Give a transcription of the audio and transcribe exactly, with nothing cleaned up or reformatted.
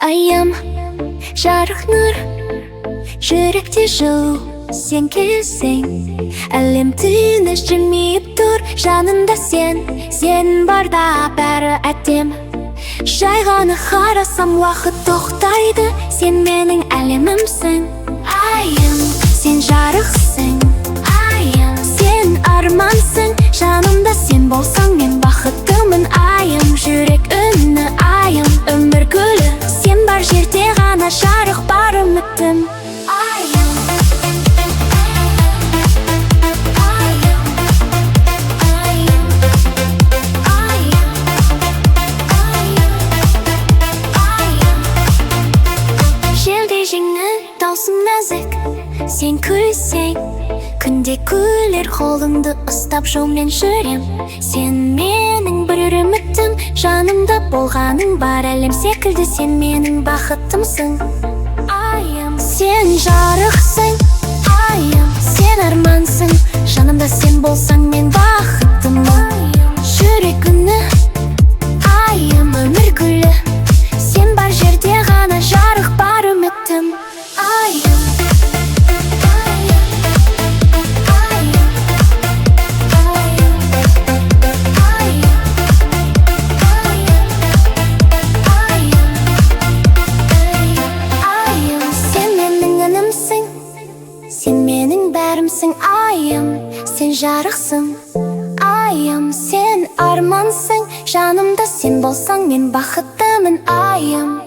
айым, жарық нұр, жүректе жылу, сен келсең. Әлем тыныш жүрмейіп тұр, жанымда сен, сен барда бәрі әдем. Жай ғана қарасам уақыт тоқтайды, сен менің әлемімсің. Айым, сен жарықсың, айым, сен армансың. Жанымда сен болсаң мен бақыттымын. Айым, жүрек үні, айым, өмір гүлі. Сен бар жерде ғана жарық бар үмітім. Даусың нәзік, сен күлсең, күнде күлер қолыңды ұстап жолмен жүрем. Сен менің бір үмітім, жанымда болғаның бар. Әлем секілді сен менің бақытымсың. Айым, сен жарықсың, айым, сен армансың. Жанымда сен болсаң мен бақыттымын. Жүрек үні, айым, өмір гүлі. Сен бар жерде ғана жарық бар үмітім. Сен менің бәрімсің, айым, сен жарықсың, айым, сен армансың. Жанымда сен болсаң мен бақыттымын, айым.